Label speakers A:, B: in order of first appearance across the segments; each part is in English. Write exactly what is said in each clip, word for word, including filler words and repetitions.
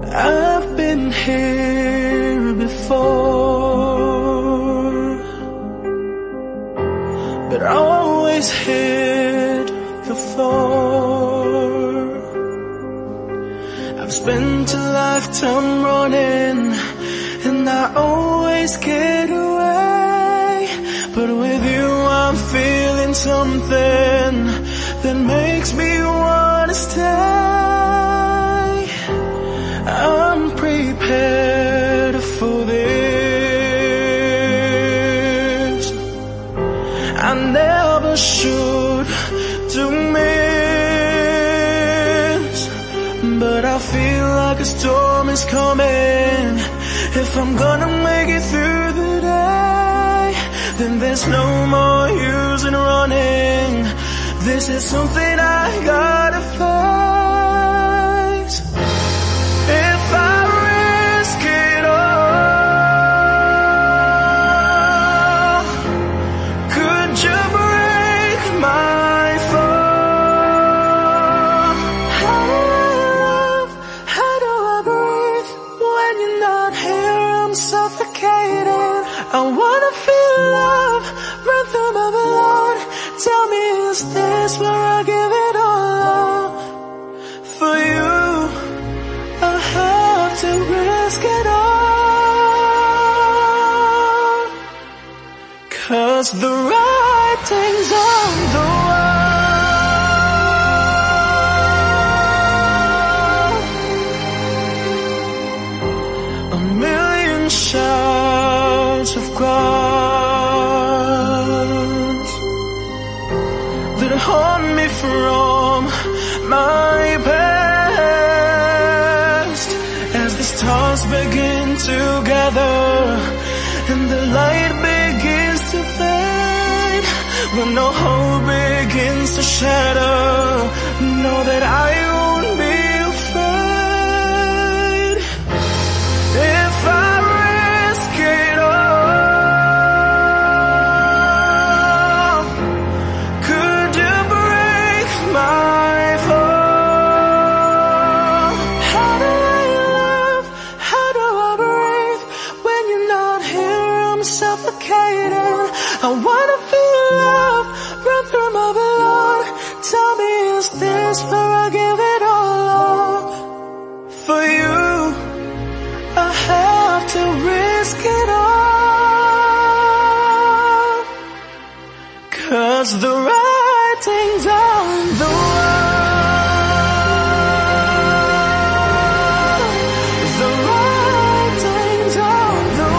A: I've been here before, but I always hit the floor. I've spent a lifetime running, and I always get away. But with you I'm feeling something that makes me wanna stay. I'm prepared for this. I never should do miss, but I feel like a storm is coming. If I'm gonna make it through the day, then there's no more use in running. This is something I gotta face. If I risk it all, could you break my fall? How do I love? How do I breathe? When you're not here, I'm suffocated. I wanna feel love run through my blood. Tell me, is this where I give it all up? For you, I have to risk it all, 'cause the writing's on the wall. A million shouts of glass that haunt me from my past. As the stars begin to gather and the light begins to fade, when no hope begins to shatter, know that I won't be afraid. If I risk it all, could you break my fall? How do I love? How do I breathe? When you're not here, I'm suffocated. I wanna feel love run through my blood. Tell me, is this where I give it all up? For you, I have to risk it all, 'cause the writing's on the wall. The writing's on the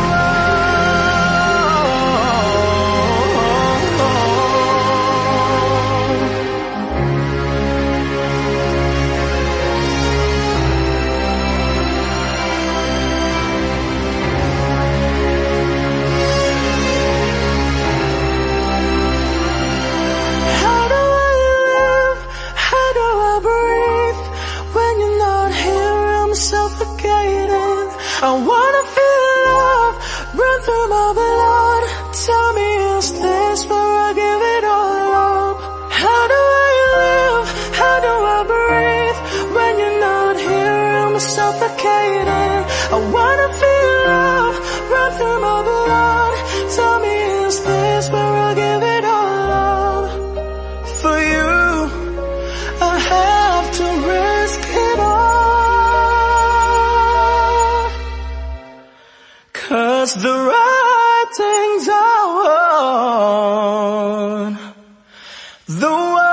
A: How do I live? How do I breathe? When you're not here, I'm suffocated. I wanna feel love run through my blood. Tell me, is this where I give it all up? How do I live? How do I breathe? When you're not here, I'm suffocated. I wanna feel love run through my blood. Tell me, is this where I give it all up? For you, I have to risk it all, 'cause the writing's on the wall.